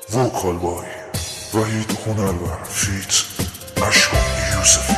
ووکال بای وحید هنرور فیت اشکان یوسفی.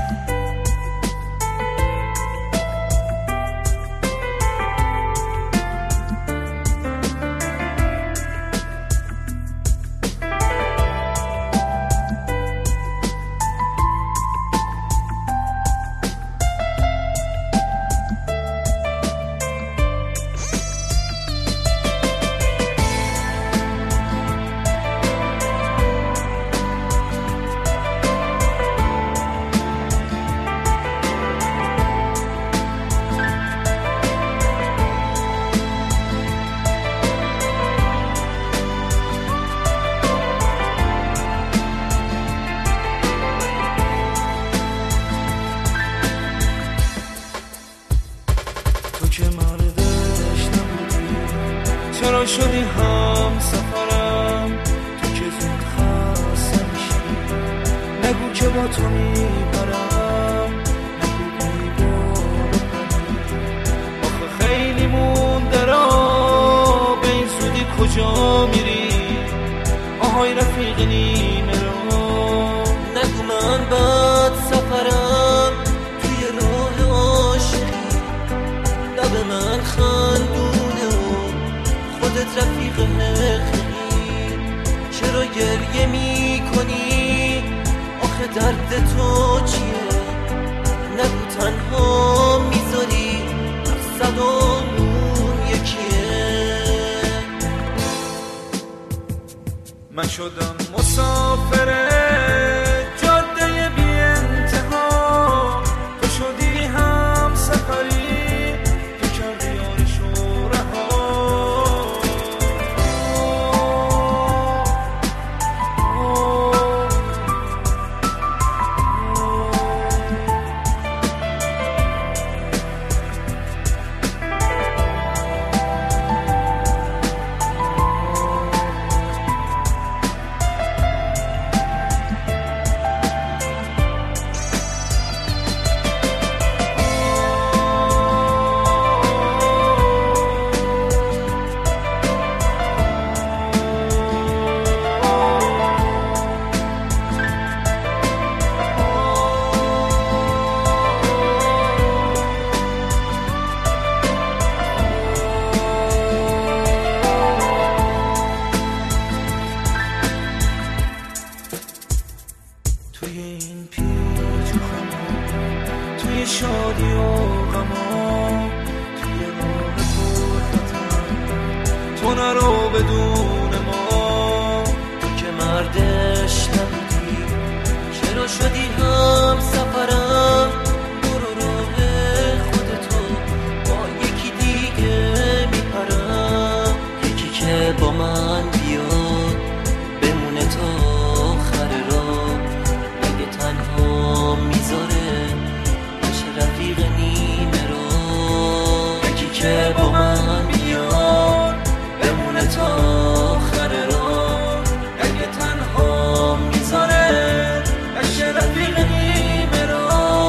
که مردش نبودی چرا شدی هم سفرم؟ تو که زود خسته میشی نگو که با تو میپرم، نگو بی برو پری. آخه خیلی مونده را به این زودی کجا میری؟ آهای رفیق نیمه را نگو من بد سفرم توی راه عاشقی. لب من خندونه و خودت رفیق حقیقی. چرا گریه میکنی؟ آخه درد تو چیه؟ نگو تنها میذاری صدامون یکیه. من شدم مسافر جاده بی انتها، تو شدی هم سفری توی این پیچ و خمام، توی شادی و غمام، توی راه غربتم تو نرو بدون ما. تو که مردش نبودی چرا شدی هم سفرم؟ برو راه خودتو با یکی دیگه میپرم. یکی که با من بیاد بمونه تا آخر راه، تنها میذاره نشه رفیق نیمه رو. یکی که با من بیاد بمونه تا آخر راه، اگه تنها میذاره نشه رفیق نیمه رو.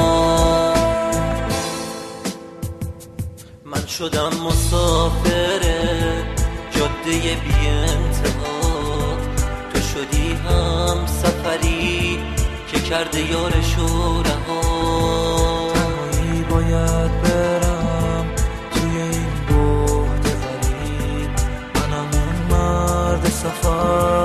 من شدم مسافر جاده بی انتها، تو شدی هم سفری که کرده یارشو رها. تنهایی باید برم توی این بحت غریب، منم اون مرد سفر